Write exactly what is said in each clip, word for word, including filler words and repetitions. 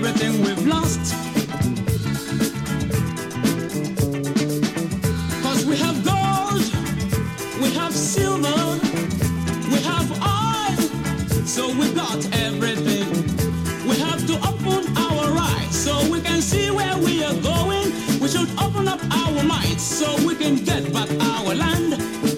everything we've lost. Cause we have gold, we have silver, we have oil, so we got everything. We have to open our eyes so we can see where we are going. We should open up our minds so we can get back our land.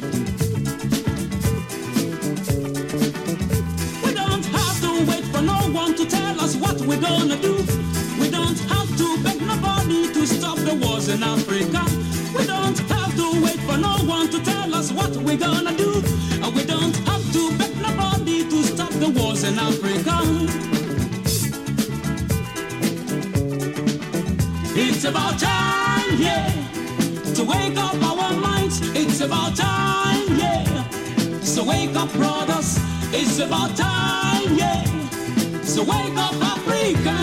We don't have to wait for no one to tell us what we're gonna do. We don't have to beg nobody to stop the wars in Africa. We don't have to wait for no one to tell us what we're gonna do. And we don't have to beg nobody to stop the wars in Africa. It's about time, yeah, to wake up our minds. It's about time, yeah, so wake up, brothers. It's about time, yeah, so wake up, Africa.